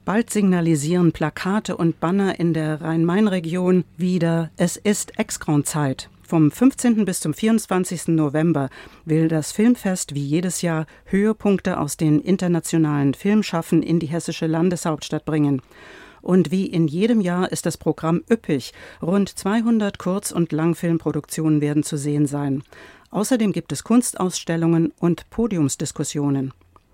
Bald signalisieren Plakate und Banner in der Rhein-Main-Region wieder, es ist Ex-Grand-Zeit. Vom 15. bis zum 24. November will das Filmfest wie jedes Jahr Höhepunkte aus den internationalen Filmschaffen in die hessische Landeshauptstadt bringen. Und wie in jedem Jahr ist das Programm üppig. Rund 200 Kurz- und Langfilmproduktionen werden zu sehen sein. Außerdem gibt es Kunstausstellungen und Podiumsdiskussionen.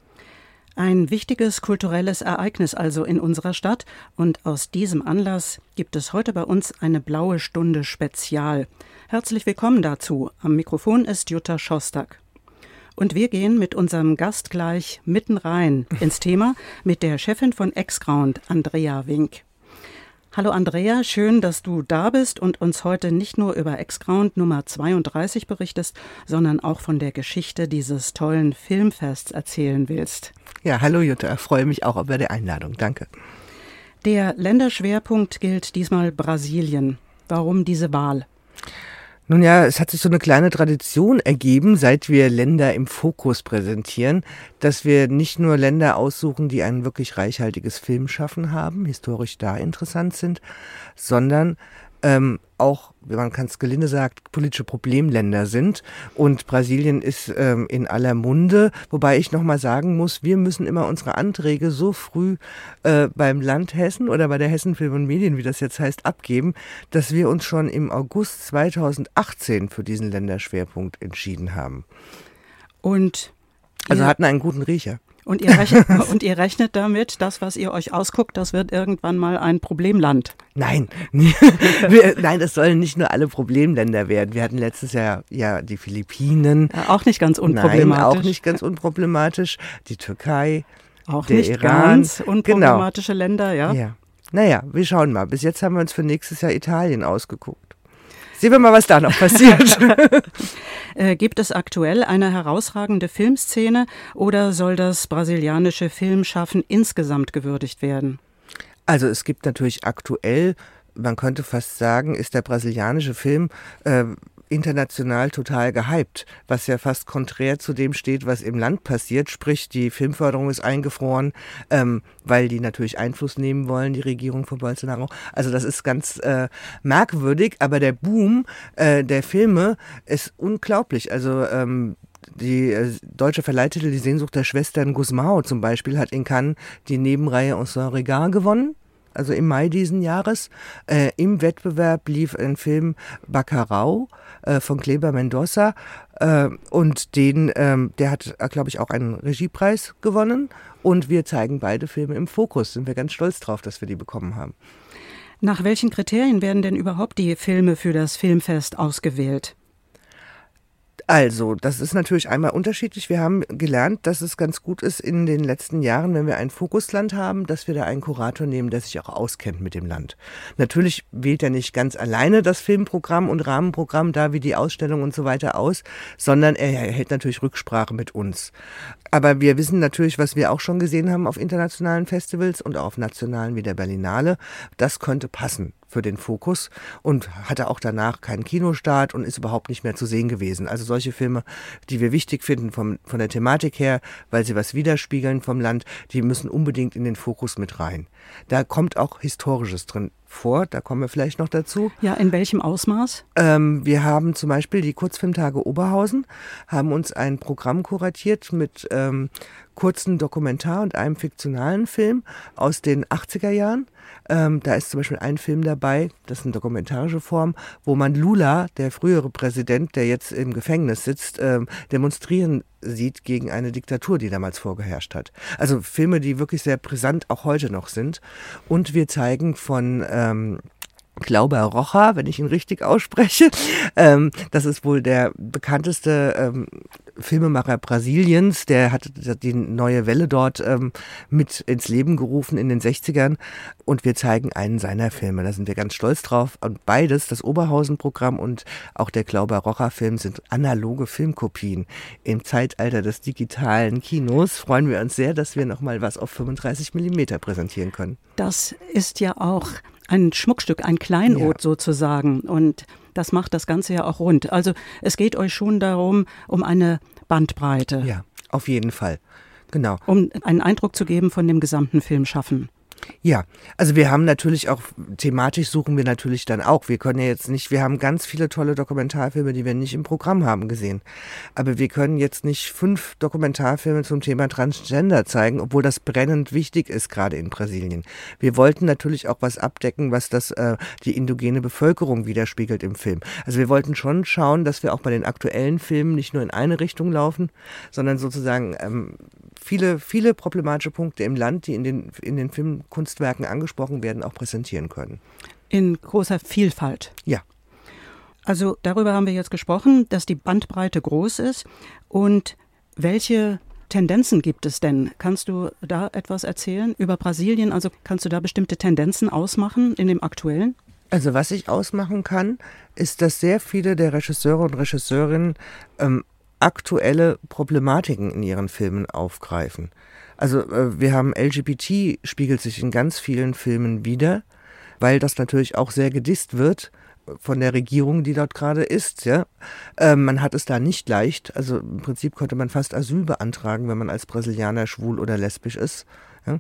Ein wichtiges kulturelles Ereignis also in unserer Stadt, und aus diesem Anlass gibt es heute bei uns eine Blaue Stunde Spezial. Herzlich willkommen dazu. Am Mikrofon ist Jutta Schostak. Und wir gehen mit unserem Gast gleich mitten rein ins Thema mit der Chefin von Ex-Ground, Andrea Wink. Hallo Andrea, schön, dass du da bist und uns heute nicht nur über Ex-Ground Nummer 32 berichtest, sondern auch von der Geschichte dieses tollen Filmfests erzählen willst. Ja, hallo Jutta, freue mich auch über die Einladung, danke. Der Länderschwerpunkt gilt diesmal Brasilien. Warum diese Wahl? Nun ja, es hat sich so eine kleine Tradition ergeben, seit wir Länder im Fokus präsentieren, dass wir nicht nur Länder aussuchen, die ein wirklich reichhaltiges Filmschaffen haben, historisch da interessant sind, sondern auch, wie man ganz gelinde sagt, politische Problemländer sind. Und Brasilien ist in aller Munde, wobei ich nochmal sagen muss, wir müssen immer unsere Anträge so früh beim Land Hessen oder bei der Hessen Film und Medien, wie das jetzt heißt, abgeben, dass wir uns schon im August 2018 für diesen Länderschwerpunkt entschieden haben. Und also hatten einen guten Riecher. Und ihr rechnet damit, das, was ihr euch ausguckt, das wird irgendwann mal ein Problemland. Nein, nein, das sollen nicht nur alle Problemländer werden. Wir hatten letztes Jahr ja die Philippinen. Ja, auch nicht ganz unproblematisch. Nein, auch nicht ganz unproblematisch. Die Türkei, auch der nicht Iran. Ganz unproblematische Länder, ja? Ja. Naja, wir schauen mal. Bis jetzt haben wir uns für nächstes Jahr Italien ausgeguckt. Sehen wir mal, was da noch passiert. Gibt es aktuell eine herausragende Filmszene oder soll das brasilianische Filmschaffen insgesamt gewürdigt werden? Also es gibt natürlich aktuell, man könnte fast sagen, ist der brasilianische Film international total gehypt, was ja fast konträr zu dem steht, was im Land passiert, sprich die Filmförderung ist eingefroren, weil die natürlich Einfluss nehmen wollen, die Regierung von Bolsonaro. Also das ist ganz merkwürdig, aber der Boom der Filme ist unglaublich. Also die deutsche Verleihtitel Die Sehnsucht der Schwestern Gusmão zum Beispiel hat in Cannes die Nebenreihe En son regard gewonnen. Also im Mai diesen Jahres. Im Wettbewerb lief ein Film Bacurau von Kleber Mendoza und der hat, glaube ich, auch einen Regiepreis gewonnen. Und wir zeigen beide Filme im Fokus. Sind wir ganz stolz drauf, dass wir die bekommen haben. Nach welchen Kriterien werden denn überhaupt die Filme für das Filmfest ausgewählt? Also, das ist natürlich einmal unterschiedlich. Wir haben gelernt, dass es ganz gut ist in den letzten Jahren, wenn wir ein Fokusland haben, dass wir da einen Kurator nehmen, der sich auch auskennt mit dem Land. Natürlich wählt er nicht ganz alleine das Filmprogramm und Rahmenprogramm da wie die Ausstellung und so weiter aus, sondern er hält natürlich Rücksprache mit uns. Aber wir wissen natürlich, was wir auch schon gesehen haben auf internationalen Festivals und auch auf nationalen wie der Berlinale, das könnte passen für den Fokus und hatte auch danach keinen Kinostart und ist überhaupt nicht mehr zu sehen gewesen. Also solche Filme, die wir wichtig finden von der Thematik her, weil sie was widerspiegeln vom Land, die müssen unbedingt in den Fokus mit rein. Da kommt auch Historisches drin vor, da kommen wir vielleicht noch dazu. Ja, in welchem Ausmaß? Wir haben zum Beispiel die Kurzfilmtage Oberhausen, haben uns ein Programm kuratiert mit kurzen Dokumentar- und einem fiktionalen Film aus den 80er Jahren. Da ist zum Beispiel ein Film dabei, das ist eine dokumentarische Form, wo man Lula, der frühere Präsident, der jetzt im Gefängnis sitzt, demonstrieren sieht gegen eine Diktatur, die damals vorgeherrscht hat. Also Filme, die wirklich sehr brisant auch heute noch sind. Und wir zeigen von Glauber Rocha, wenn ich ihn richtig ausspreche. Das ist wohl der bekannteste Filmemacher Brasiliens. Der hat die neue Welle dort mit ins Leben gerufen in den 60ern. Und wir zeigen einen seiner Filme. Da sind wir ganz stolz drauf. Und beides, das Oberhausen-Programm und auch der Glauber Rocha-Film, sind analoge Filmkopien. Im Zeitalter des digitalen Kinos freuen wir uns sehr, dass wir nochmal was auf 35 mm präsentieren können. Das ist ja auch ein Schmuckstück, ein Kleinod sozusagen. Und das macht das Ganze ja auch rund. Also es geht euch schon darum, um eine Bandbreite. Ja, auf jeden Fall. Genau. Um einen Eindruck zu geben von dem gesamten Filmschaffen. Ja, also wir haben natürlich auch, thematisch suchen wir natürlich dann auch. Wir können ja jetzt nicht, wir haben ganz viele tolle Dokumentarfilme, die wir nicht im Programm haben gesehen. Aber wir können jetzt nicht 5 Dokumentarfilme zum Thema Transgender zeigen, obwohl das brennend wichtig ist, gerade in Brasilien. Wir wollten natürlich auch was abdecken, was die indogene Bevölkerung widerspiegelt im Film. Also wir wollten schon schauen, dass wir auch bei den aktuellen Filmen nicht nur in eine Richtung laufen, sondern sozusagen viele problematische Punkte im Land, die in den Filmkunstwerken angesprochen werden, auch präsentieren können. In großer Vielfalt. Ja. Also darüber haben wir jetzt gesprochen, dass die Bandbreite groß ist. Und welche Tendenzen gibt es denn? Kannst du da etwas erzählen über Brasilien? Also kannst du da bestimmte Tendenzen ausmachen in dem Aktuellen? Also was ich ausmachen kann, ist, dass sehr viele der Regisseure und Regisseurinnen aktuelle Problematiken in ihren Filmen aufgreifen. Also wir haben LGBT spiegelt sich in ganz vielen Filmen wider, weil das natürlich auch sehr gedisst wird von der Regierung, die dort gerade ist. Ja? Man hat es da nicht leicht. Also im Prinzip konnte man fast Asyl beantragen, wenn man als Brasilianer schwul oder lesbisch ist. Ja?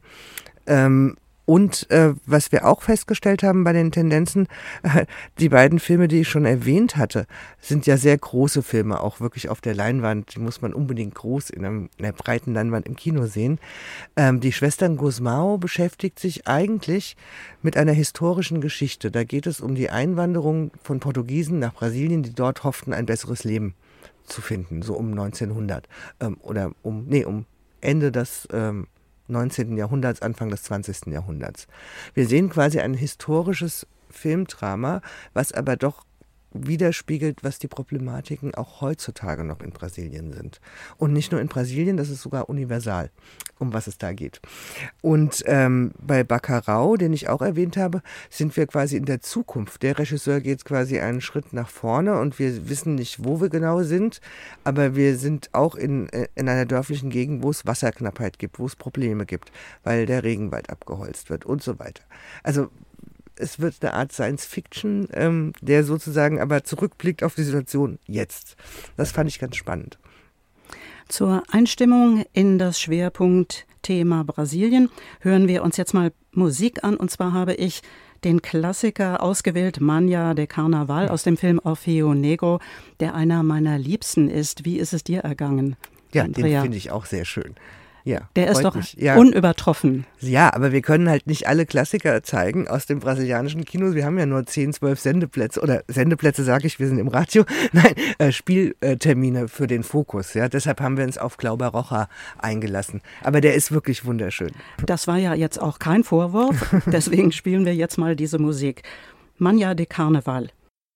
Und was wir auch festgestellt haben bei den Tendenzen, die beiden Filme, die ich schon erwähnt hatte, sind ja sehr große Filme, auch wirklich auf der Leinwand. Die muss man unbedingt groß in einer breiten Leinwand im Kino sehen. Die Schwestern Gusmão beschäftigt sich eigentlich mit einer historischen Geschichte. Da geht es um die Einwanderung von Portugiesen nach Brasilien, die dort hofften, ein besseres Leben zu finden, so um 1900 oder um Ende des 19. Jahrhunderts, Anfang des 20. Jahrhunderts. Wir sehen quasi ein historisches Filmdrama, was aber doch widerspiegelt, was die Problematiken auch heutzutage noch in Brasilien sind. Und nicht nur in Brasilien, das ist sogar universal, um was es da geht. Und bei Bacurau, den ich auch erwähnt habe, sind wir quasi in der Zukunft. Der Regisseur geht quasi einen Schritt nach vorne und wir wissen nicht, wo wir genau sind, aber wir sind auch in einer dörflichen Gegend, wo es Wasserknappheit gibt, wo es Probleme gibt, weil der Regenwald abgeholzt wird und so weiter. Also es wird eine Art Science-Fiction, der sozusagen aber zurückblickt auf die Situation jetzt. Das fand ich ganz spannend. Zur Einstimmung in das Schwerpunktthema Brasilien hören wir uns jetzt mal Musik an. Und zwar habe ich den Klassiker ausgewählt, Manhã de Carnaval, aus dem Film Orfeo Negro, der einer meiner Liebsten ist. Wie ist es dir ergangen, Andrea? Den finde ich auch sehr schön. Ja, der ist doch unübertroffen. Ja, aber wir können halt nicht alle Klassiker zeigen aus dem brasilianischen Kino. Wir haben ja nur 10, 12 Sendeplätze. Oder Sendeplätze sage ich, wir sind im Radio. Nein, Spieltermine für den Fokus. Ja, deshalb haben wir uns auf Glauber Rocha eingelassen. Aber der ist wirklich wunderschön. Das war ja jetzt auch kein Vorwurf. Deswegen spielen wir jetzt mal diese Musik. Manhã de Carnaval.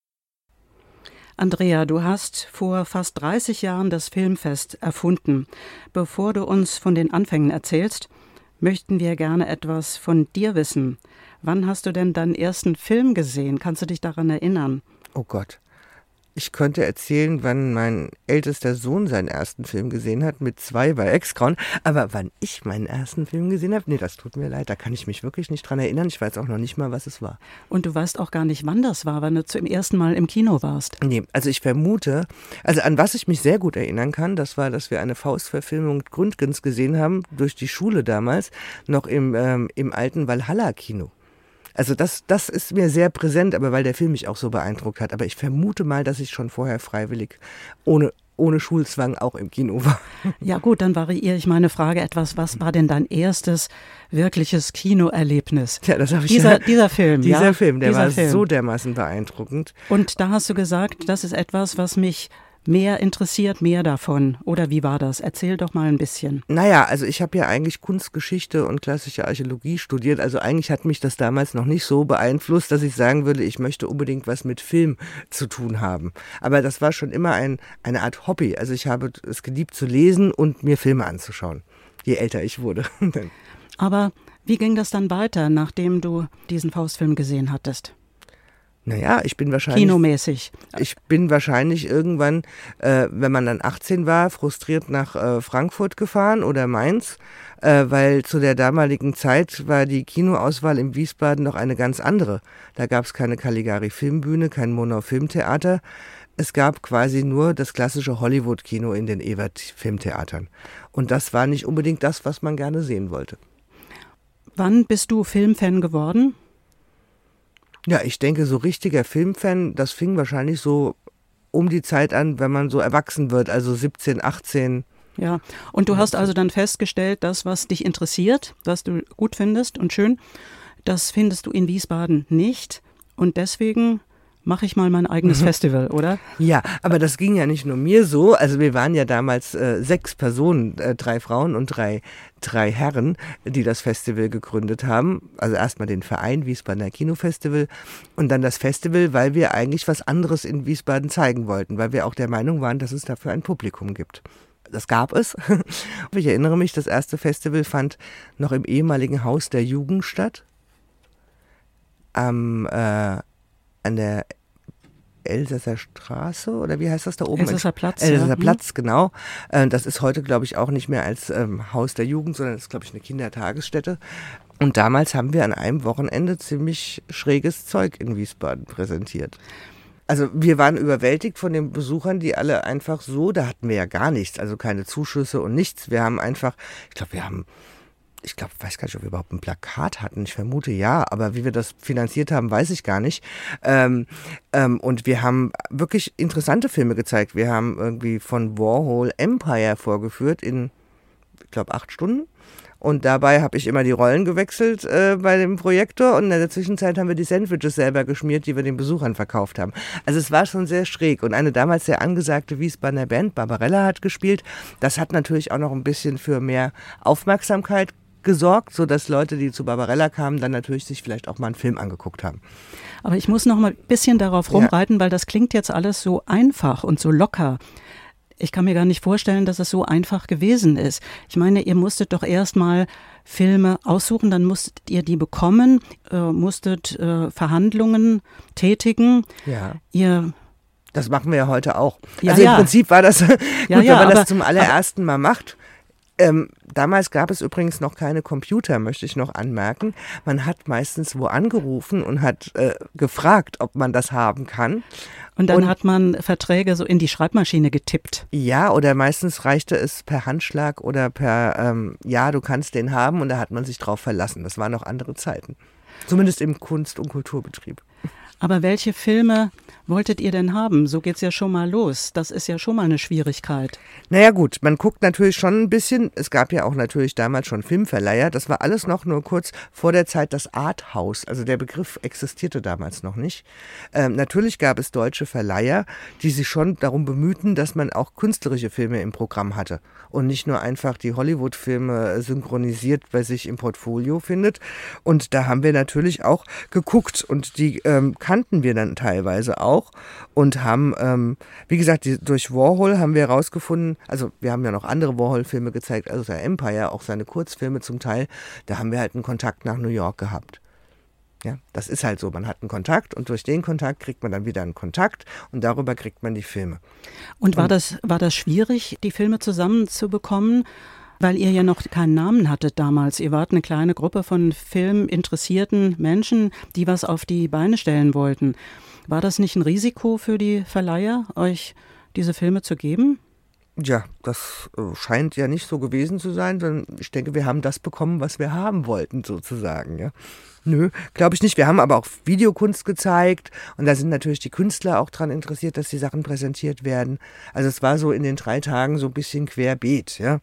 Andrea, du hast vor fast 30 Jahren das Filmfest erfunden. Bevor du uns von den Anfängen erzählst, möchten wir gerne etwas von dir wissen. Wann hast du denn deinen ersten Film gesehen? Kannst du dich daran erinnern? Oh Gott. Ich könnte erzählen, wann mein ältester Sohn seinen ersten Film gesehen hat, mit 2 bei Excron. Aber wann ich meinen ersten Film gesehen habe, nee, das tut mir leid, da kann ich mich wirklich nicht dran erinnern. Ich weiß auch noch nicht mal, was es war. Und du weißt auch gar nicht, wann das war, wann du zum ersten Mal im Kino warst? Nee, also ich vermute, also an was ich mich sehr gut erinnern kann, das war, dass wir eine Faustverfilmung Gründgens gesehen haben, durch die Schule damals, noch im alten Valhalla-Kino. Also das ist mir sehr präsent, aber weil der Film mich auch so beeindruckt hat. Aber ich vermute mal, dass ich schon vorher freiwillig ohne Schulzwang auch im Kino war. Ja gut, dann variiere ich meine Frage etwas. Was war denn dein erstes wirkliches Kinoerlebnis? Ja, das habe ich dieser Film. Dieser Film, der war so dermaßen beeindruckend. Und da hast du gesagt, das ist etwas, was mich mehr interessiert, mehr davon. Oder wie war das? Erzähl doch mal ein bisschen. Naja, also ich habe ja eigentlich Kunstgeschichte und klassische Archäologie studiert. Also eigentlich hat mich das damals noch nicht so beeinflusst, dass ich sagen würde, ich möchte unbedingt was mit Film zu tun haben. Aber das war schon immer eine Art Hobby. Also ich habe es geliebt zu lesen und mir Filme anzuschauen, je älter ich wurde. Aber wie ging das dann weiter, nachdem du diesen Faustfilm gesehen hattest? Naja, ich bin wahrscheinlich... Kinomäßig. Ich bin wahrscheinlich irgendwann, wenn man dann 18 war, frustriert nach Frankfurt gefahren oder Mainz, weil zu der damaligen Zeit war die Kinoauswahl in Wiesbaden noch eine ganz andere. Da gab es keine Caligari-Filmbühne, kein Monau-Filmtheater. Es gab quasi nur das klassische Hollywood-Kino in den Ewert-Filmtheatern. Und das war nicht unbedingt das, was man gerne sehen wollte. Wann bist du Filmfan geworden? Ja, ich denke, so richtiger Filmfan, das fing wahrscheinlich so um die Zeit an, wenn man so erwachsen wird, also 17, 18. Ja, und du hast also dann festgestellt, das, was dich interessiert, was du gut findest und schön, das findest du in Wiesbaden nicht. Und deswegen mache ich mal mein eigenes Festival, oder? Ja, aber das ging ja nicht nur mir so. Also wir waren ja damals 6 Personen, 3 Frauen und drei Herren, die das Festival gegründet haben. Also erstmal den Verein Wiesbadener Kinofestival und dann das Festival, weil wir eigentlich was anderes in Wiesbaden zeigen wollten, weil wir auch der Meinung waren, dass es dafür ein Publikum gibt. Das gab es. Ich erinnere mich, das erste Festival fand noch im ehemaligen Haus der Jugend statt. An der Elsässer Straße oder wie heißt das da oben? Elsässer Platz. Elsässer Platz, genau. Das ist heute, glaube ich, auch nicht mehr als Haus der Jugend, sondern das ist, glaube ich, eine Kindertagesstätte. Und damals haben wir an einem Wochenende ziemlich schräges Zeug in Wiesbaden präsentiert. Also wir waren überwältigt von den Besuchern, die alle einfach so, da hatten wir ja gar nichts, also keine Zuschüsse und nichts. Wir haben einfach, ich weiß gar nicht, ob wir überhaupt ein Plakat hatten. Ich vermute ja, aber wie wir das finanziert haben, weiß ich gar nicht. Und wir haben wirklich interessante Filme gezeigt. Wir haben irgendwie von Warhol Empire vorgeführt in, ich glaube, 8 Stunden. Und dabei habe ich immer die Rollen gewechselt bei dem Projektor und in der Zwischenzeit haben wir die Sandwiches selber geschmiert, die wir den Besuchern verkauft haben. Also es war schon sehr schräg und eine damals sehr angesagte Wiesbadener Band, Barbarella, hat gespielt. Das hat natürlich auch noch ein bisschen für mehr Aufmerksamkeit gesorgt, sodass Leute, die zu Barbarella kamen, dann natürlich sich vielleicht auch mal einen Film angeguckt haben. Aber ich muss noch mal ein bisschen darauf rumreiten, weil das klingt jetzt alles so einfach und so locker. Ich kann mir gar nicht vorstellen, dass es so einfach gewesen ist. Ich meine, ihr musstet doch erst mal Filme aussuchen, dann musstet ihr die bekommen, musstet Verhandlungen tätigen. Ja. Das machen wir ja heute auch. Ja, also im Prinzip war das, wenn man das zum allerersten Mal macht. Damals gab es übrigens noch keine Computer, möchte ich noch anmerken. Man hat meistens wo angerufen und hat gefragt, ob man das haben kann. Und dann hat man Verträge so in die Schreibmaschine getippt. Ja, oder meistens reichte es per Handschlag oder per, du kannst den haben und da hat man sich drauf verlassen. Das waren noch andere Zeiten. Zumindest im Kunst- und Kulturbetrieb. Aber welche Filme wolltet ihr denn haben? So geht's ja schon mal los. Das ist ja schon mal eine Schwierigkeit. Naja gut, man guckt natürlich schon ein bisschen. Es gab ja auch natürlich damals schon Filmverleiher. Das war alles noch nur kurz vor der Zeit das Arthouse. Also der Begriff existierte damals noch nicht. Natürlich gab es deutsche Verleiher, die sich schon darum bemühten, dass man auch künstlerische Filme im Programm hatte. Und nicht nur einfach die Hollywood-Filme synchronisiert bei sich im Portfolio findet. Und da haben wir natürlich auch geguckt und die kannten wir dann teilweise auch und haben, wie gesagt, durch Warhol haben wir herausgefunden, also wir haben ja noch andere Warhol-Filme gezeigt, also der Empire, auch seine Kurzfilme zum Teil, da haben wir halt einen Kontakt nach New York gehabt. Ja, das ist halt so, man hat einen Kontakt und durch den Kontakt kriegt man dann wieder einen Kontakt und darüber kriegt man die Filme. Und war das schwierig, die Filme zusammenzubekommen? Weil ihr ja noch keinen Namen hattet damals. Ihr wart eine kleine Gruppe von filminteressierten Menschen, die was auf die Beine stellen wollten. War das nicht ein Risiko für die Verleiher, euch diese Filme zu geben? Ja, das scheint ja nicht so gewesen zu sein, sondern ich denke, wir haben das bekommen, was wir haben wollten, sozusagen. Ja. Nö, glaube ich nicht. Wir haben aber auch Videokunst gezeigt und da sind natürlich die Künstler auch dran interessiert, dass die Sachen präsentiert werden. Also es war so in den 3 Tagen so ein bisschen querbeet, ja.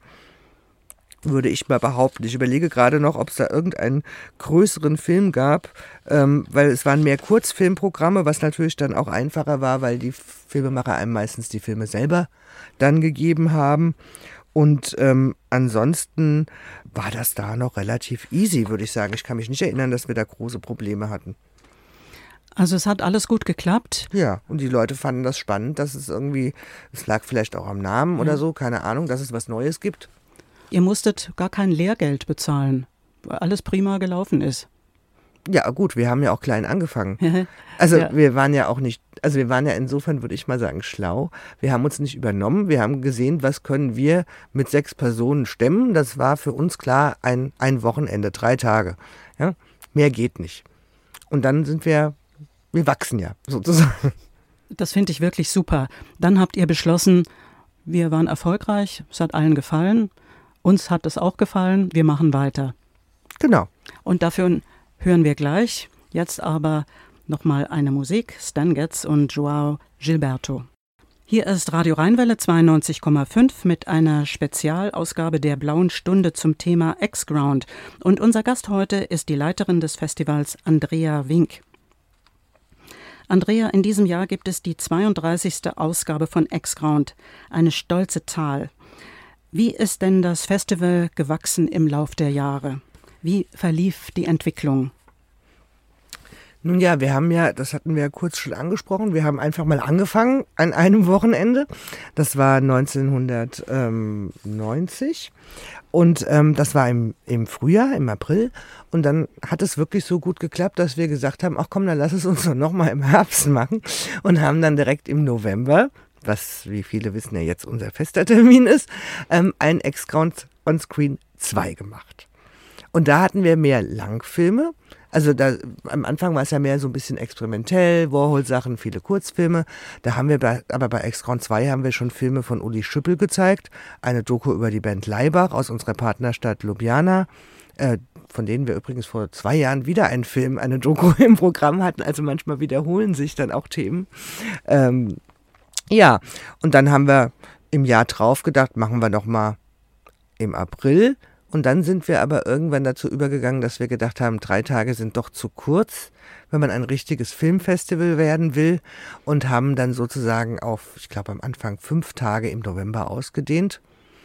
Würde ich mal behaupten. Ich überlege gerade noch, ob es da irgendeinen größeren Film gab, weil es waren mehr Kurzfilmprogramme, was natürlich dann auch einfacher war, weil die Filmemacher einem meistens die Filme selber dann gegeben haben. Und ansonsten war das da noch relativ easy, würde ich sagen. Ich kann mich nicht erinnern, dass wir da große Probleme hatten. Also es hat alles gut geklappt? Ja, und die Leute fanden das spannend, dass es irgendwie, es lag vielleicht auch am Namen oder so, keine Ahnung, dass es was Neues gibt. Ihr musstet gar kein Lehrgeld bezahlen, weil alles prima gelaufen ist. Ja gut, wir haben ja auch klein angefangen. Also wir waren ja auch nicht, also wir waren ja insofern, würde ich mal sagen, schlau. Wir haben uns nicht übernommen, wir haben gesehen, was können wir mit 6 Personen stemmen. Das war für uns klar ein Wochenende, 3 Tage. Ja? Mehr geht nicht. Und dann sind wir wachsen ja sozusagen. Das finde ich wirklich super. Dann habt ihr beschlossen, wir waren erfolgreich, es hat allen gefallen. Uns hat es auch gefallen, wir machen weiter. Genau. Und dafür hören wir gleich. Jetzt aber nochmal eine Musik, Stan Getz und João Gilberto. Hier ist Radio Rheinwelle 92,5 mit einer Spezialausgabe der Blauen Stunde zum Thema X-Ground. Und unser Gast heute ist die Leiterin des Festivals, Andrea Wink. Andrea, in diesem Jahr gibt es die 32. Ausgabe von X-Ground, eine stolze Zahl. Wie ist denn das Festival gewachsen im Lauf der Jahre? Wie verlief die Entwicklung? Nun ja, wir haben ja, das hatten wir ja kurz schon angesprochen, wir haben einfach mal angefangen an einem Wochenende. Das war 1990 und das war im Frühjahr, im April. Und dann hat es wirklich so gut geklappt, dass wir gesagt haben, ach komm, dann lass es uns doch nochmal im Herbst machen. Und haben dann direkt im November, was, wie viele wissen ja jetzt unser fester Termin ist, ein X-Ground on Screen 2 gemacht. Und da hatten wir mehr Langfilme. Also am Anfang war es ja mehr so ein bisschen experimentell, Warhol-Sachen, viele Kurzfilme. Da haben wir aber bei X-Ground 2 haben wir schon Filme von Uli Schüppel gezeigt. Eine Doku über die Band Laibach aus unserer Partnerstadt Ljubljana, von denen wir übrigens vor 2 Jahren wieder einen Film, eine Doku im Programm hatten. Also manchmal wiederholen sich dann auch Themen. Ja, und dann haben wir im Jahr drauf gedacht, machen wir doch mal im April. Und dann sind wir aber irgendwann dazu übergegangen, dass wir gedacht haben, 3 Tage sind doch zu kurz, wenn man ein richtiges Filmfestival werden will. Und haben dann sozusagen auf, ich glaube am Anfang 5 Tage im November ausgedehnt.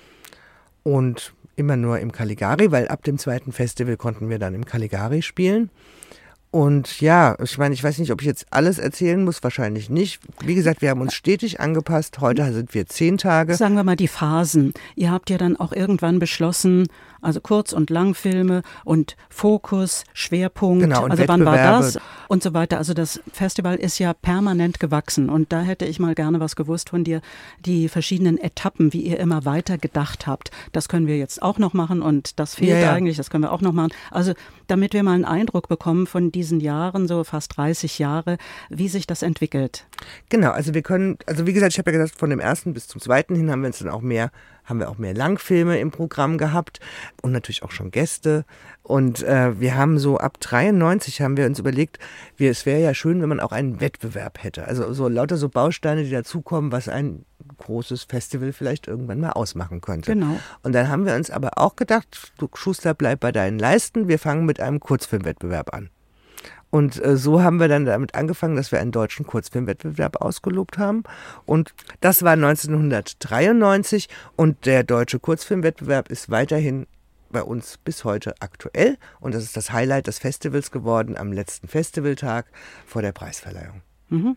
Und immer nur im Caligari, weil ab dem 2. Festival konnten wir dann im Caligari spielen. Und ja, ich meine, ich weiß nicht, ob ich jetzt alles erzählen muss, wahrscheinlich nicht. Wie gesagt, wir haben uns stetig angepasst. Heute sind wir 10 Tage. Sagen wir mal die Phasen. Ihr habt ja dann auch irgendwann beschlossen, also Kurz- und Langfilme und Fokus, Schwerpunkt, genau, und also wann war Wettbewerbe das und so weiter. Also das Festival ist ja permanent gewachsen und da hätte ich mal gerne was gewusst von dir, die verschiedenen Etappen, wie ihr immer weiter gedacht habt. Das können wir jetzt auch noch machen und das fehlt eigentlich, das können wir auch noch machen. Also damit wir mal einen Eindruck bekommen von diesen Jahren, so fast 30 Jahre, wie sich das entwickelt. Genau, also wir können, also wie gesagt, ich habe ja gesagt, von dem 1. bis zum 2. hin haben wir uns dann auch mehr Langfilme im Programm gehabt und natürlich auch schon Gäste. Und wir haben so ab 93 haben wir uns überlegt, es wäre ja schön, wenn man auch einen Wettbewerb hätte. Also so lauter so Bausteine, die dazukommen, was ein großes Festival vielleicht irgendwann mal ausmachen könnte. Genau. Und dann haben wir uns aber auch gedacht, du Schuster, bleib bei deinen Leisten, wir fangen mit einem Kurzfilmwettbewerb an. Und so haben wir dann damit angefangen, dass wir einen deutschen Kurzfilmwettbewerb ausgelobt haben. Und das war 1993 und der deutsche Kurzfilmwettbewerb ist weiterhin bei uns bis heute aktuell. Und das ist das Highlight des Festivals geworden am letzten Festivaltag vor der Preisverleihung. Mhm.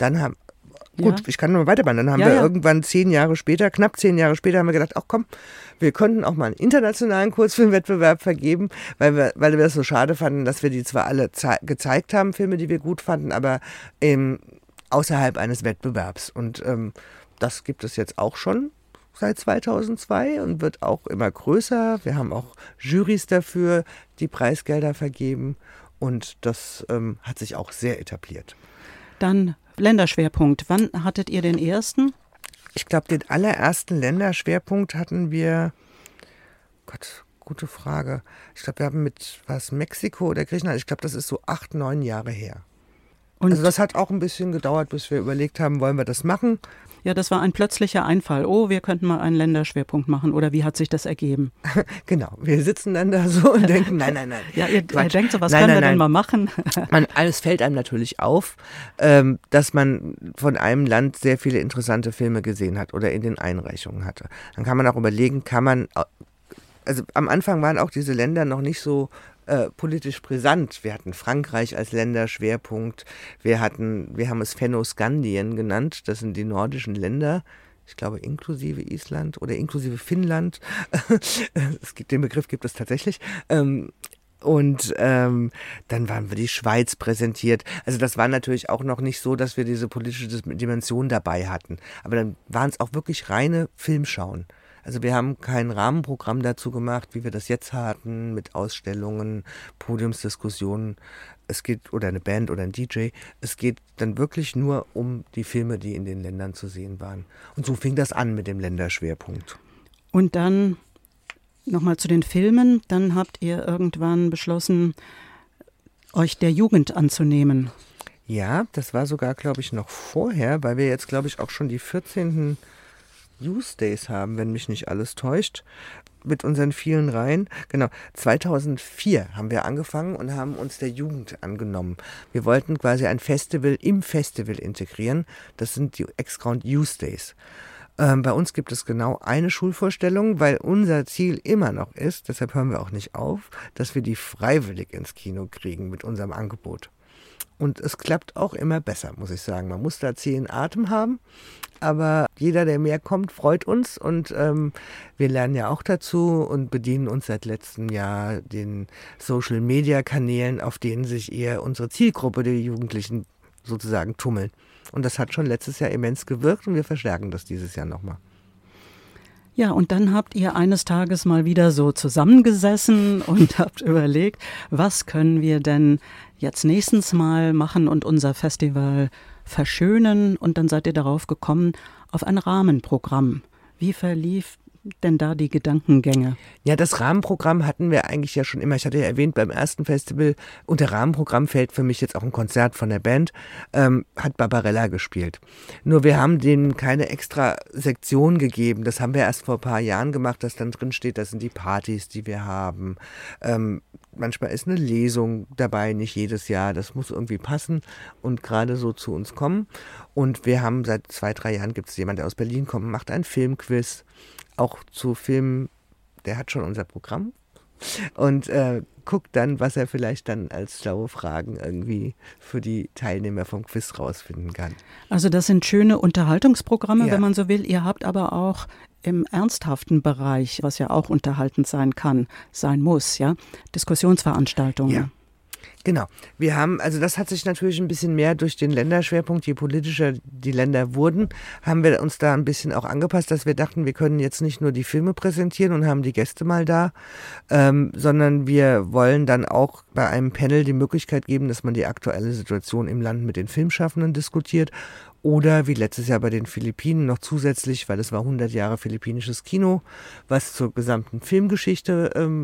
Ich kann noch mal weitermachen. Dann haben wir irgendwann knapp 10 Jahre später, haben wir gedacht, ach komm, wir könnten auch mal einen internationalen Kurzfilmwettbewerb vergeben, weil wir das so schade fanden, dass wir die zwar alle gezeigt haben, Filme, die wir gut fanden, aber außerhalb eines Wettbewerbs. Und das gibt es jetzt auch schon seit 2002 und wird auch immer größer. Wir haben auch Jurys dafür, die Preisgelder vergeben und das hat sich auch sehr etabliert. Dann Länderschwerpunkt. Wann hattet ihr den ersten? Ich glaube, den allerersten Länderschwerpunkt hatten wir, Gott, gute Frage. Ich glaube, wir haben mit Mexiko oder Griechenland, ich glaube, das ist so 8, 9 Jahre her. Und also das hat auch ein bisschen gedauert, bis wir überlegt haben, wollen wir das machen? Ja, das war ein plötzlicher Einfall. Oh, wir könnten mal einen Länderschwerpunkt machen. Oder wie hat sich das ergeben? Genau, wir sitzen dann da so und denken, nein. Ja, ihr denkt so, was können wir denn mal machen? Alles fällt einem natürlich auf, dass man von einem Land sehr viele interessante Filme gesehen hat oder in den Einreichungen hatte. Dann kann man auch überlegen, also am Anfang waren auch diese Länder noch nicht so politisch brisant. Wir hatten Frankreich als Länderschwerpunkt, wir haben es Fennoskandien genannt, das sind die nordischen Länder, ich glaube inklusive Island oder inklusive Finnland, den Begriff gibt es tatsächlich, und dann waren wir die Schweiz präsentiert. Also das war natürlich auch noch nicht so, dass wir diese politische Dimension dabei hatten, aber dann waren es auch wirklich reine Filmschauen. Also wir haben kein Rahmenprogramm dazu gemacht, wie wir das jetzt hatten, mit Ausstellungen, Podiumsdiskussionen. Oder eine Band oder ein DJ. Es geht dann wirklich nur um die Filme, die in den Ländern zu sehen waren. Und so fing das an mit dem Länderschwerpunkt. Und dann Nochmal zu den Filmen. Dann habt ihr irgendwann beschlossen, euch der Jugend anzunehmen. Ja, das war sogar, glaube ich, noch vorher, weil wir jetzt, glaube ich, auch schon die 14. Youth Days haben, wenn mich nicht alles täuscht, mit unseren vielen Reihen. Genau, 2004 haben wir angefangen und haben uns der Jugend angenommen. Wir wollten quasi ein Festival im Festival integrieren. Das sind die X-Ground Youth Days. Bei uns gibt es genau eine Schulvorstellung, weil unser Ziel immer noch ist, deshalb hören wir auch nicht auf, dass wir die freiwillig ins Kino kriegen mit unserem Angebot. Und es klappt auch immer besser, muss ich sagen. Man muss da 10 Atem haben, aber jeder, der mehr kommt, freut uns. Und wir lernen ja auch dazu und bedienen uns seit letztem Jahr den Social-Media-Kanälen, auf denen sich eher unsere Zielgruppe, die Jugendlichen, sozusagen tummeln. Und das hat schon letztes Jahr immens gewirkt und wir verstärken das dieses Jahr nochmal. Ja, und dann habt ihr eines Tages mal wieder so zusammengesessen und habt überlegt, was können wir denn jetzt nächstens mal machen und unser Festival verschönen. Und dann seid ihr darauf gekommen, auf ein Rahmenprogramm. Wie verlief denn da die Gedankengänge? Ja, das Rahmenprogramm hatten wir eigentlich ja schon immer. Ich hatte ja erwähnt, beim ersten Festival, unter Rahmenprogramm fällt für mich jetzt auch ein Konzert von der Band, hat Barbarella gespielt. Nur wir haben denen keine extra Sektion gegeben. Das haben wir erst vor ein paar Jahren gemacht, dass dann drin steht, das sind die Partys, die wir haben. Manchmal ist eine Lesung dabei, nicht jedes Jahr. Das muss irgendwie passen und gerade so zu uns kommen. Und wir haben seit 2-3 Jahren, gibt es jemanden, der aus Berlin kommt, macht ein Filmquiz. Auch zu Filmen, der hat schon unser Programm und guckt dann, was er vielleicht dann als schlaue Fragen irgendwie für die Teilnehmer vom Quiz rausfinden kann. Also das sind schöne Unterhaltungsprogramme, Ja. wenn man so will. Ihr habt aber auch im ernsthaften Bereich, was ja auch unterhaltend sein kann, sein muss, ja, Diskussionsveranstaltungen. Ja. Genau. Wir haben, also das hat sich natürlich ein bisschen mehr durch den Länderschwerpunkt, je politischer die Länder wurden, haben wir uns da ein bisschen auch angepasst, dass wir dachten, wir können jetzt nicht nur die Filme präsentieren und haben die Gäste mal da, sondern wir wollen dann auch bei einem Panel die Möglichkeit geben, dass man die aktuelle Situation im Land mit den Filmschaffenden diskutiert. Oder wie letztes Jahr bei den Philippinen noch zusätzlich, weil es war 100 Jahre philippinisches Kino, was zur gesamten Filmgeschichte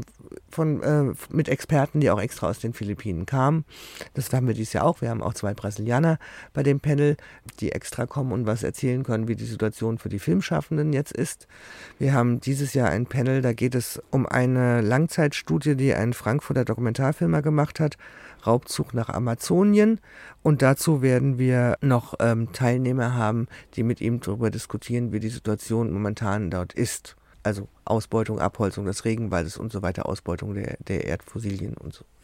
mit Experten, die auch extra aus den Philippinen kamen. Das haben wir dieses Jahr auch. Wir haben auch 2 Brasilianer bei dem Panel, die extra kommen und was erzählen können, wie die Situation für die Filmschaffenden jetzt ist. Wir haben dieses Jahr ein Panel, da geht es um eine Langzeitstudie, die ein Frankfurter Dokumentarfilmer gemacht hat, Raubzug nach Amazonien. Und dazu werden wir noch Teilnehmer haben, die mit ihm darüber diskutieren, wie die Situation momentan dort ist. Also Ausbeutung, Abholzung des Regenwaldes und so weiter, Ausbeutung der Erdfossilien und so.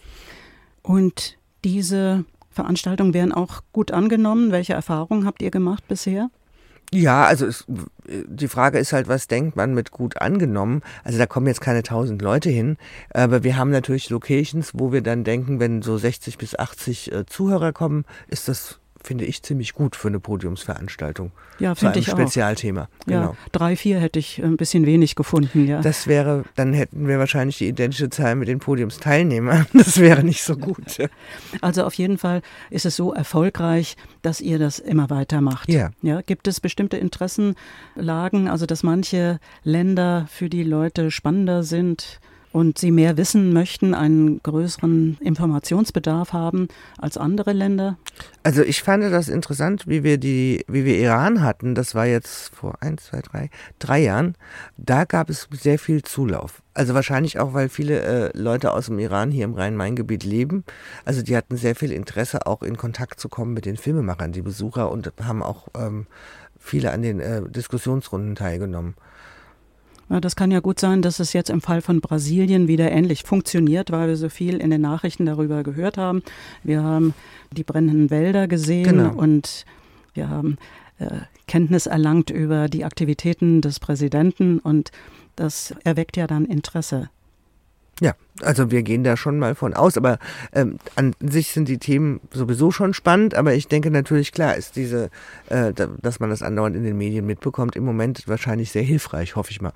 Und diese Veranstaltungen werden auch gut angenommen. Welche Erfahrungen habt ihr gemacht bisher? Ja, also die Frage ist halt, was denkt man mit gut angenommen? Also da kommen jetzt keine 1000 Leute hin, aber wir haben natürlich Locations, wo wir dann denken, wenn so 60 bis 80 Zuhörer kommen, ist das, finde ich, ziemlich gut für eine Podiumsveranstaltung. Ja, finde ich auch. Spezialthema. Ja, Genau. 3, 4 hätte ich ein bisschen wenig gefunden, ja. Das wäre, dann hätten wir wahrscheinlich die identische Zahl mit den Podiumsteilnehmern. Das wäre nicht so gut. Also auf jeden Fall ist es so erfolgreich, dass ihr das immer weitermacht. Ja. Ja, gibt es bestimmte Interessenlagen, also dass manche Länder für die Leute spannender sind und sie mehr wissen möchten, einen größeren Informationsbedarf haben als andere Länder? Also ich fand das interessant, wie wir Iran hatten, das war jetzt vor 3 Jahren, da gab es sehr viel Zulauf. Also wahrscheinlich auch, weil viele Leute aus dem Iran hier im Rhein-Main-Gebiet leben. Also die hatten sehr viel Interesse, auch in Kontakt zu kommen mit den Filmemachern, die Besucher, und haben auch viele an den Diskussionsrunden teilgenommen. Ja, das kann ja gut sein, dass es jetzt im Fall von Brasilien wieder ähnlich funktioniert, weil wir so viel in den Nachrichten darüber gehört haben. Wir haben die brennenden Wälder gesehen, genau, und wir haben Kenntnis erlangt über die Aktivitäten des Präsidenten, und das erweckt ja dann Interesse. Ja, also wir gehen da schon mal von aus, aber an sich sind die Themen sowieso schon spannend, aber ich denke natürlich, klar ist dass man das andauernd in den Medien mitbekommt, im Moment wahrscheinlich sehr hilfreich, hoffe ich mal.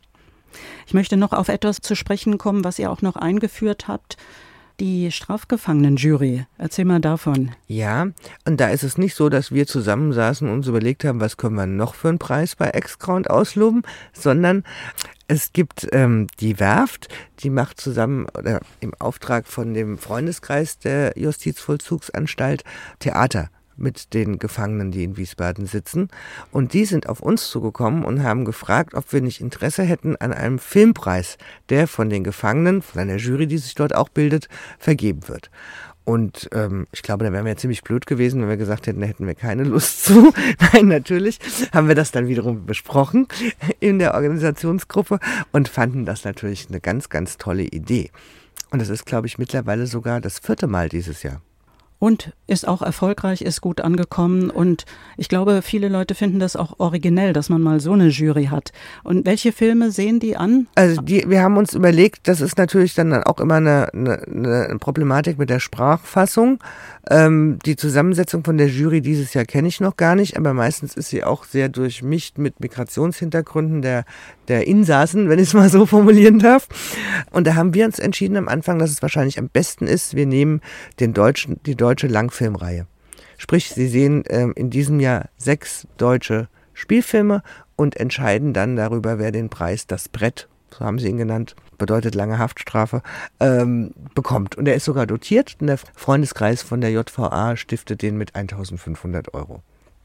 Ich möchte noch auf etwas zu sprechen kommen, was ihr auch noch eingeführt habt. Die Strafgefangenenjury. Erzähl mal davon. Ja, und da ist es nicht so, dass wir zusammensaßen und uns überlegt haben, was können wir noch für einen Preis bei X-Ground ausloben, sondern Es gibt die Werft, die macht zusammen oder im Auftrag von dem Freundeskreis der Justizvollzugsanstalt Theater mit den Gefangenen, die in Wiesbaden sitzen. Und die sind auf uns zugekommen und haben gefragt, ob wir nicht Interesse hätten an einem Filmpreis, der von den Gefangenen, von einer Jury, die sich dort auch bildet, vergeben wird. Und ich glaube, da wären wir ja ziemlich blöd gewesen, wenn wir gesagt hätten, da hätten wir keine Lust zu. Nein, natürlich haben wir das dann wiederum besprochen in der Organisationsgruppe und fanden das natürlich eine ganz, ganz tolle Idee. Und das ist, glaube ich, mittlerweile sogar das 4. Mal dieses Jahr. Und ist auch erfolgreich, ist gut angekommen und ich glaube, viele Leute finden das auch originell, dass man mal so eine Jury hat. Und welche Filme sehen die an? Also wir haben uns überlegt, das ist natürlich dann auch immer eine Problematik mit der Sprachfassung. Die Zusammensetzung von der Jury dieses Jahr kenne ich noch gar nicht, aber meistens ist sie auch sehr durchmischt mit Migrationshintergründen der Insassen, wenn ich es mal so formulieren darf. Und da haben wir uns entschieden am Anfang, dass es wahrscheinlich am besten ist, wir nehmen die deutsche Langfilmreihe. Sprich, Sie sehen in diesem Jahr 6 deutsche Spielfilme und entscheiden dann darüber, wer den Preis Das Brett, so haben sie ihn genannt, bedeutet lange Haftstrafe, bekommt. Und er ist sogar dotiert und der Freundeskreis von der JVA stiftet den mit 1.500 €.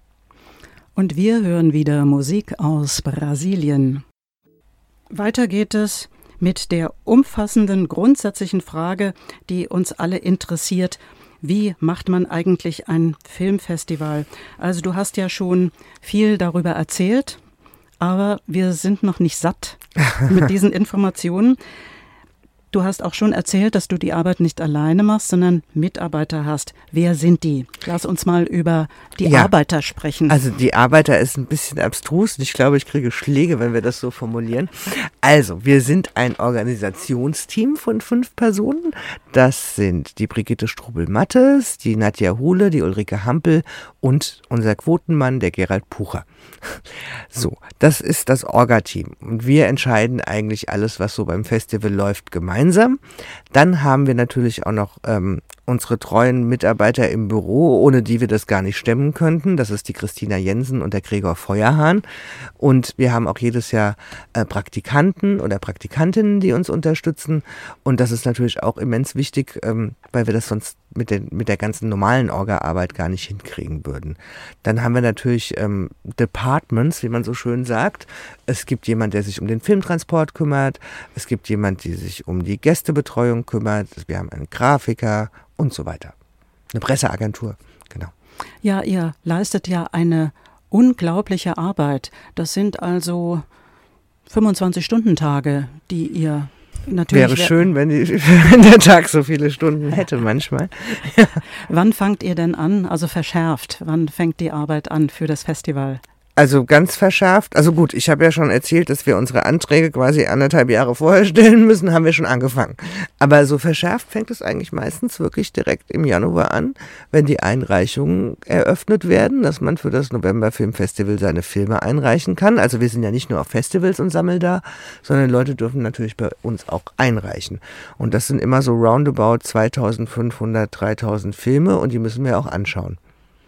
Und wir hören wieder Musik aus Brasilien. Weiter geht es mit der umfassenden, grundsätzlichen Frage, die uns alle interessiert. Wie macht man eigentlich ein Filmfestival? Also du hast ja schon viel darüber erzählt, aber wir sind noch nicht satt mit diesen Informationen. Du hast auch schon erzählt, dass du die Arbeit nicht alleine machst, sondern Mitarbeiter hast. Wer sind die? Lass uns mal über die Arbeiter sprechen. Also die Arbeiter ist ein bisschen abstrus und ich glaube, ich kriege Schläge, wenn wir das so formulieren. Also, wir sind ein Organisationsteam von 5 Personen. Das sind die Brigitte Strubel-Mattes, die Nadja Huhle, die Ulrike Hampel und unser Quotenmann, der Gerald Pucher. So, das ist das Orga-Team. Und wir entscheiden eigentlich alles, was so beim Festival läuft, gemeinsam. Dann haben wir natürlich auch noch unsere treuen Mitarbeiter im Büro, ohne die wir das gar nicht stemmen könnten. Das ist die Christina Jensen und der Gregor Feuerhahn. Und wir haben auch jedes Jahr Praktikanten oder Praktikantinnen, die uns unterstützen. Und das ist natürlich auch immens wichtig, weil wir das sonst mit der ganzen normalen Orga-Arbeit gar nicht hinkriegen würden. Dann haben wir natürlich Departments, wie man so schön sagt. Es gibt jemand, der sich um den Filmtransport kümmert. Es gibt jemand, der sich um die Gästebetreuung kümmert. Wir haben einen Grafiker und so weiter. Eine Presseagentur, genau. Ja, ihr leistet ja eine unglaubliche Arbeit. Das sind also 25-Stunden-Tage, die ihr natürlich... Wäre schön, wenn der Tag so viele Stunden hätte manchmal. Ja. Wann fangt ihr denn an, also verschärft, wann fängt die Arbeit an für das Festival? Also ganz verschärft, also gut, ich habe ja schon erzählt, dass wir unsere Anträge quasi 1,5 Jahre vorher stellen müssen, haben wir schon angefangen. Aber so verschärft fängt es eigentlich meistens wirklich direkt im Januar an, wenn die Einreichungen eröffnet werden, dass man für das November Filmfestival seine Filme einreichen kann. Also wir sind ja nicht nur auf Festivals und sammeln da, sondern Leute dürfen natürlich bei uns auch einreichen. Und das sind immer so roundabout 2.500, 3.000 Filme und die müssen wir auch anschauen.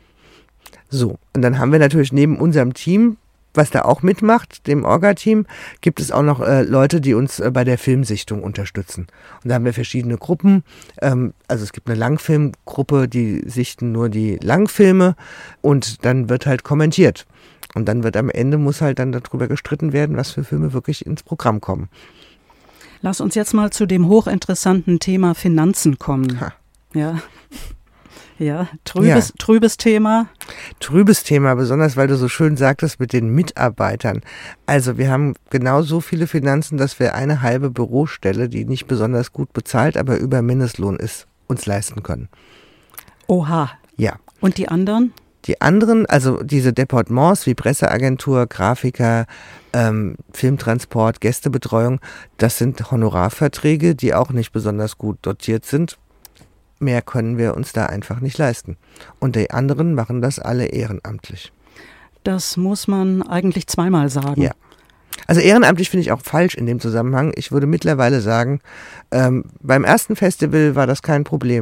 So, und dann haben wir natürlich neben unserem Team, was da auch mitmacht, dem Orga-Team, gibt es auch noch Leute, die uns bei der Filmsichtung unterstützen. Und da haben wir verschiedene Gruppen. Also es gibt eine Langfilmgruppe, die sichten nur die Langfilme und dann wird halt kommentiert. Und dann wird am Ende, muss halt dann darüber gestritten werden, was für Filme wirklich ins Programm kommen. Lass uns jetzt mal zu dem hochinteressanten Thema Finanzen kommen. Ja. Ja, trübes Thema. Trübes Thema, besonders weil du so schön sagtest mit den Mitarbeitern. Also wir haben genau so viele Finanzen, dass wir eine halbe Bürostelle, die nicht besonders gut bezahlt, aber über Mindestlohn ist, uns leisten können. Oha. Ja. Und die anderen? Die anderen, also diese Departements wie Presseagentur, Grafiker, Filmtransport, Gästebetreuung, das sind Honorarverträge, die auch nicht besonders gut dotiert sind. Mehr können wir uns da einfach nicht leisten. Und die anderen machen das alle ehrenamtlich. Das muss man eigentlich zweimal sagen. Ja. Also ehrenamtlich finde ich auch falsch in dem Zusammenhang. Ich würde mittlerweile sagen, beim ersten Festival war das kein Problem.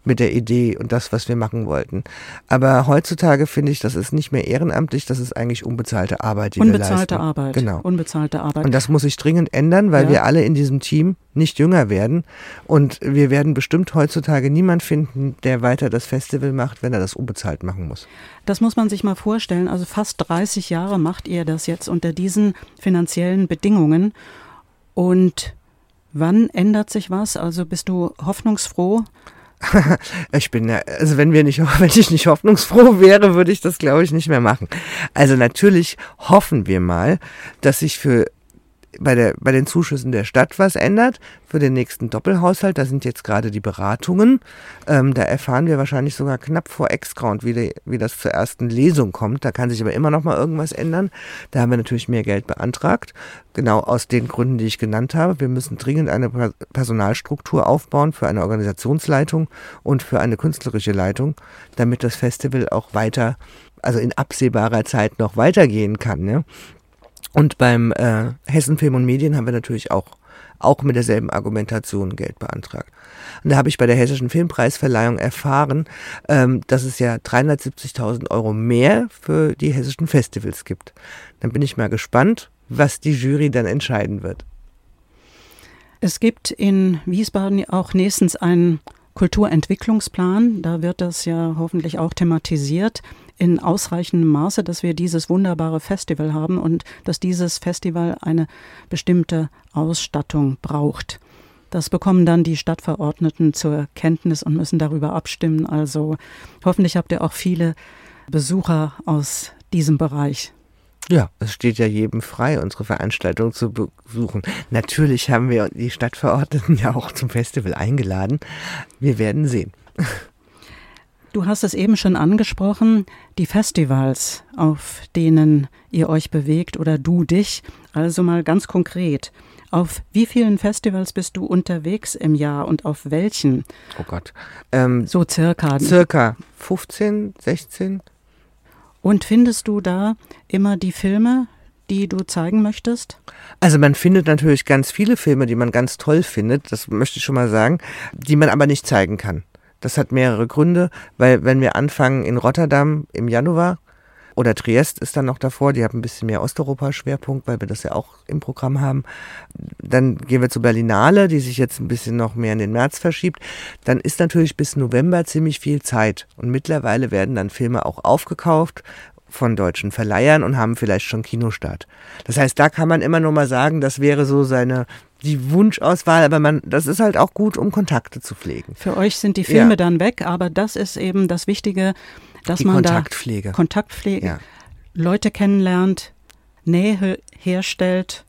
mit der Idee und das, was wir machen wollten. Aber heutzutage finde ich, das ist nicht mehr ehrenamtlich, das ist eigentlich unbezahlte Arbeit, die wir leisten. Unbezahlte Arbeit. Genau. Unbezahlte Arbeit. Und das muss sich dringend ändern, weil wir alle in diesem Team nicht jünger werden. Und wir werden bestimmt heutzutage niemand finden, der weiter das Festival macht, wenn er das unbezahlt machen muss. Das muss man sich mal vorstellen. Also fast 30 Jahre macht ihr das jetzt unter diesen finanziellen Bedingungen. Und wann ändert sich was? Also bist du hoffnungsfroh? Ich bin ja, also wenn ich nicht hoffnungsfroh wäre, würde ich das, glaube ich, nicht mehr machen. Also natürlich hoffen wir mal, dass sich bei den Zuschüssen der Stadt was ändert für den nächsten Doppelhaushalt. Da sind jetzt gerade die Beratungen. Da erfahren wir wahrscheinlich sogar knapp vor Excount, wie das zur ersten Lesung kommt. Da kann sich aber immer noch mal irgendwas ändern. Da haben wir natürlich mehr Geld beantragt. Genau aus den Gründen, die ich genannt habe. Wir müssen dringend eine Personalstruktur aufbauen für eine Organisationsleitung und für eine künstlerische Leitung, damit das Festival auch weiter, also in absehbarer Zeit noch weitergehen kann, ne? Und beim Hessen Film und Medien haben wir natürlich auch mit derselben Argumentation Geld beantragt. Und da habe ich bei der Hessischen Filmpreisverleihung erfahren, dass es ja 370.000 € mehr für die hessischen Festivals gibt. Dann bin ich mal gespannt, was die Jury dann entscheiden wird. Es gibt in Wiesbaden auch nächstens einen Kulturentwicklungsplan. Da wird das ja hoffentlich auch thematisiert in ausreichendem Maße, dass wir dieses wunderbare Festival haben und dass dieses Festival eine bestimmte Ausstattung braucht. Das bekommen dann die Stadtverordneten zur Kenntnis und müssen darüber abstimmen. Also hoffentlich habt ihr auch viele Besucher aus diesem Bereich. Ja, es steht ja jedem frei, unsere Veranstaltung zu besuchen. Natürlich haben wir die Stadtverordneten ja auch zum Festival eingeladen. Wir werden sehen. Du hast es eben schon angesprochen, die Festivals, auf denen ihr euch bewegt oder du dich. Also mal ganz konkret, auf wie vielen Festivals bist du unterwegs im Jahr und auf welchen? Oh Gott. So circa. Circa 15, 16. Und findest du da immer die Filme, die du zeigen möchtest? Also man findet natürlich ganz viele Filme, die man ganz toll findet, das möchte ich schon mal sagen, die man aber nicht zeigen kann. Das hat mehrere Gründe, weil wenn wir anfangen in Rotterdam im Januar oder Triest ist dann noch davor, die haben ein bisschen mehr Osteuropa-Schwerpunkt, weil wir das ja auch im Programm haben. Dann gehen wir zur Berlinale, die sich jetzt ein bisschen noch mehr in den März verschiebt. Dann ist natürlich bis November ziemlich viel Zeit und mittlerweile werden dann Filme auch aufgekauft von deutschen Verleihern und haben vielleicht schon Kinostart. Das heißt, da kann man immer nur mal sagen, das wäre so die Wunschauswahl, aber das ist halt auch gut, um Kontakte zu pflegen. Für euch sind die Filme dann weg, aber das ist eben das Wichtige, dass die man Kontaktpflege. Kontaktpflege, Leute kennenlernt, Nähe herstellt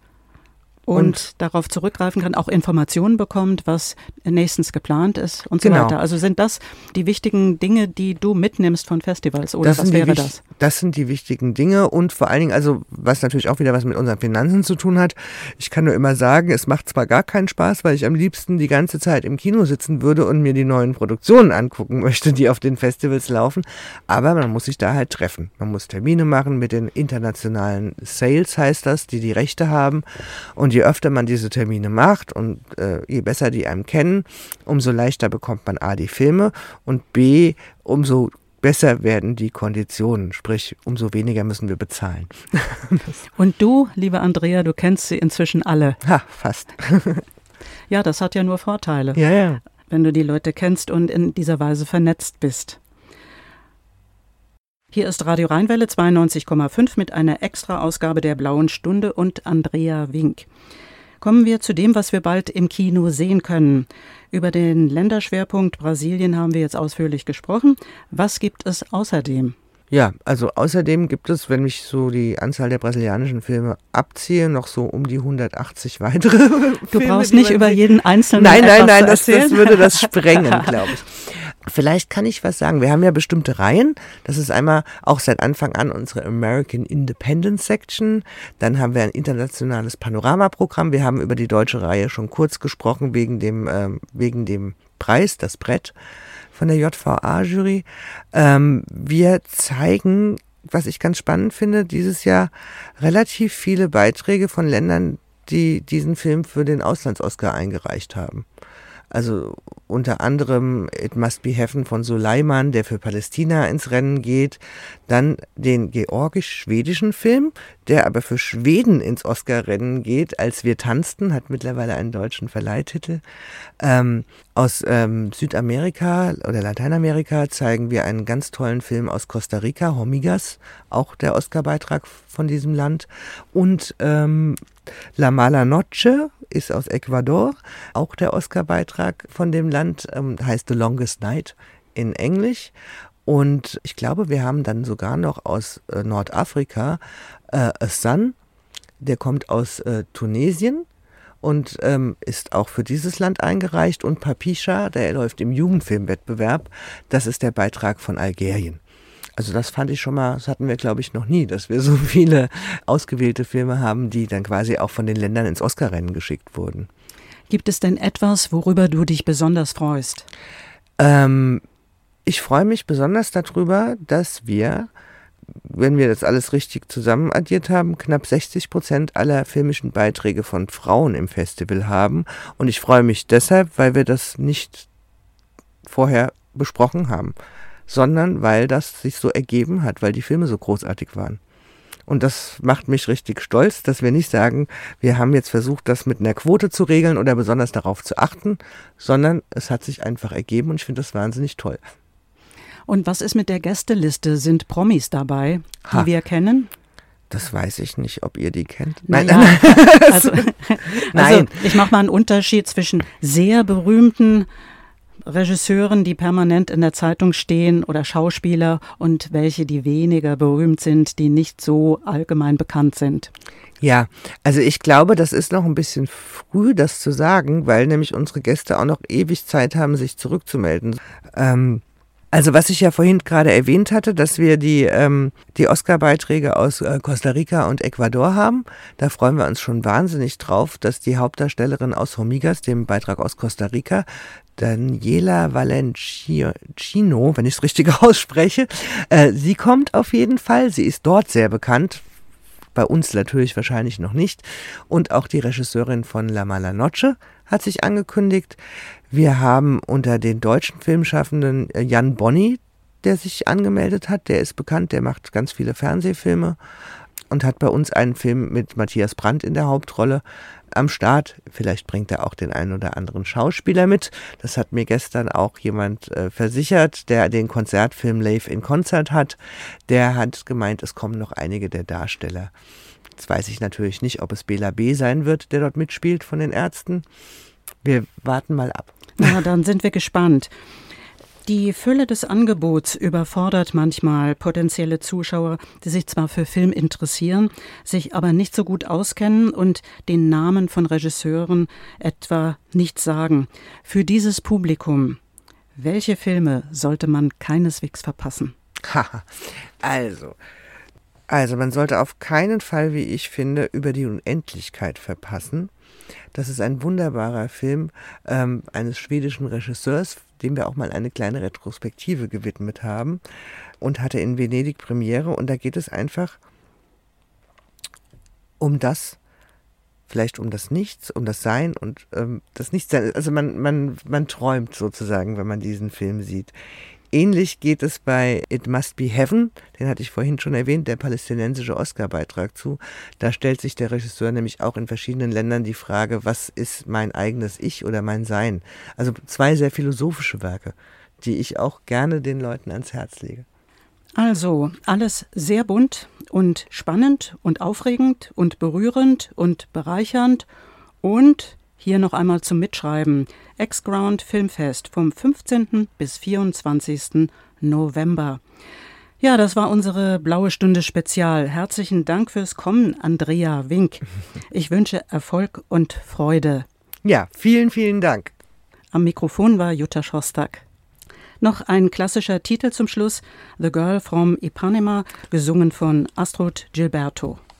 und darauf zurückgreifen kann, auch Informationen bekommt, was nächstens geplant ist und so weiter. Also sind das die wichtigen Dinge, die du mitnimmst von Festivals oder was wäre das? Das sind die wichtigen Dinge und vor allen Dingen, also was natürlich auch wieder was mit unseren Finanzen zu tun hat. Ich kann nur immer sagen, es macht zwar gar keinen Spaß, weil ich am liebsten die ganze Zeit im Kino sitzen würde und mir die neuen Produktionen angucken möchte, die auf den Festivals laufen, aber man muss sich da halt treffen. Man muss Termine machen mit den internationalen Sales, heißt das, die Rechte haben, und je öfter man diese Termine macht und je besser die einem kennen, umso leichter bekommt man A, die Filme und B, umso besser werden die Konditionen, sprich, umso weniger müssen wir bezahlen. Und du, liebe Andrea, du kennst sie inzwischen alle. Ha, fast. Ja, das hat ja nur Vorteile, ja. Wenn du die Leute kennst und in dieser Weise vernetzt bist. Hier ist Radio Rheinwelle 92,5 mit einer Extra-Ausgabe der Blauen Stunde und Andrea Wink. Kommen wir zu dem, was wir bald im Kino sehen können. Über den Länderschwerpunkt Brasilien haben wir jetzt ausführlich gesprochen. Was gibt es außerdem? Ja, also außerdem gibt es, wenn ich so die Anzahl der brasilianischen Filme abziehe, noch so um die 180 weitere Filme. Du brauchst nicht über jeden einzelnen Nein, das würde das sprengen, glaube ich. Vielleicht kann ich was sagen. Wir haben ja bestimmte Reihen. Das ist einmal auch seit Anfang an unsere American Independence Section. Dann haben wir ein internationales Panoramaprogramm. Wir haben über die deutsche Reihe schon kurz gesprochen wegen dem Preis, das Brett von der JVA-Jury. Wir zeigen, was ich ganz spannend finde, dieses Jahr relativ viele Beiträge von Ländern, die diesen Film für den Auslands-Oscar eingereicht haben. Also unter anderem It Must Be Heaven von Suleiman, der für Palästina ins Rennen geht. Dann den georgisch-schwedischen Film, der aber für Schweden ins Oscar-Rennen geht. Als wir tanzten, hat mittlerweile einen deutschen Verleihtitel. Aus Südamerika oder Lateinamerika zeigen wir einen ganz tollen Film aus Costa Rica, Hormigas, auch der Oscar-Beitrag von diesem Land. Und La Mala Noche ist aus Ecuador, auch der Oscar-Beitrag von dem Land, heißt The Longest Night in Englisch. Und ich glaube, wir haben dann sogar noch aus Nordafrika A Sun, der kommt aus Tunesien und ist auch für dieses Land eingereicht. Und Papisha, der läuft im Jugendfilmwettbewerb, das ist der Beitrag von Algerien. Also das fand ich schon mal, das hatten wir glaube ich noch nie, dass wir so viele ausgewählte Filme haben, die dann quasi auch von den Ländern ins Oscar-Rennen geschickt wurden. Gibt es denn etwas, worüber du dich besonders freust? Ich freue mich besonders darüber, dass wir, wenn wir das alles richtig zusammen addiert haben, knapp 60% aller filmischen Beiträge von Frauen im Festival haben. Und ich freue mich deshalb, weil wir das nicht vorher besprochen haben, sondern weil das sich so ergeben hat, weil die Filme so großartig waren. Und das macht mich richtig stolz, dass wir nicht sagen, wir haben jetzt versucht, das mit einer Quote zu regeln oder besonders darauf zu achten, sondern es hat sich einfach ergeben und ich finde das wahnsinnig toll. Und was ist mit der Gästeliste? Sind Promis dabei, die wir kennen? Das weiß ich nicht, ob ihr die kennt. Nein, also ich mache mal einen Unterschied zwischen sehr berühmten Regisseuren, die permanent in der Zeitung stehen oder Schauspieler und welche, die weniger berühmt sind, die nicht so allgemein bekannt sind. Ja, also ich glaube, das ist noch ein bisschen früh, das zu sagen, weil nämlich unsere Gäste auch noch ewig Zeit haben, sich zurückzumelden. Also was ich ja vorhin gerade erwähnt hatte, dass wir die Oscar-Beiträge aus Costa Rica und Ecuador haben, da freuen wir uns schon wahnsinnig drauf, dass die Hauptdarstellerin aus Hormigas, dem Beitrag aus Costa Rica, Daniela Valencino, wenn ich es richtig ausspreche, sie kommt auf jeden Fall, sie ist dort sehr bekannt, bei uns natürlich wahrscheinlich noch nicht. Und auch die Regisseurin von La Mala Noche hat sich angekündigt. Wir haben unter den deutschen Filmschaffenden Jan Bonny, der sich angemeldet hat. Der ist bekannt, der macht ganz viele Fernsehfilme und hat bei uns einen Film mit Matthias Brandt in der Hauptrolle am Start. Vielleicht bringt er auch den einen oder anderen Schauspieler mit. Das hat mir gestern auch jemand versichert, der den Konzertfilm Live in Concert hat. Der hat gemeint, es kommen noch einige der Darsteller. Jetzt weiß ich natürlich nicht, ob es Bela B. sein wird, der dort mitspielt von den Ärzten. Wir warten mal ab. Na, dann sind wir gespannt. Die Fülle des Angebots überfordert manchmal potenzielle Zuschauer, die sich zwar für Film interessieren, sich aber nicht so gut auskennen und den Namen von Regisseuren etwa nicht sagen. Für dieses Publikum, welche Filme sollte man keineswegs verpassen? Also man sollte auf keinen Fall, wie ich finde, Über die Unendlichkeit verpassen. Das ist ein wunderbarer Film eines schwedischen Regisseurs, dem wir auch mal eine kleine Retrospektive gewidmet haben und hatte in Venedig Premiere. Und da geht es einfach um das, vielleicht um das Nichts, um das Sein und das Nichtsein. Also man träumt sozusagen, wenn man diesen Film sieht. Ähnlich geht es bei It Must Be Heaven, den hatte ich vorhin schon erwähnt, der palästinensische Oscar-Beitrag zu. Da stellt sich der Regisseur nämlich auch in verschiedenen Ländern die Frage, was ist mein eigenes Ich oder mein Sein? Also 2 sehr philosophische Werke, die ich auch gerne den Leuten ans Herz lege. Also alles sehr bunt und spannend und aufregend und berührend und bereichernd und hier noch einmal zum Mitschreiben. X-Ground Filmfest vom 15. bis 24. November. Ja, das war unsere Blaue Stunde Spezial. Herzlichen Dank fürs Kommen, Andrea Wink. Ich wünsche Erfolg und Freude. Ja, vielen, vielen Dank. Am Mikrofon war Jutta Schostak. Noch ein klassischer Titel zum Schluss, The Girl from Ipanema, gesungen von Astrud Gilberto.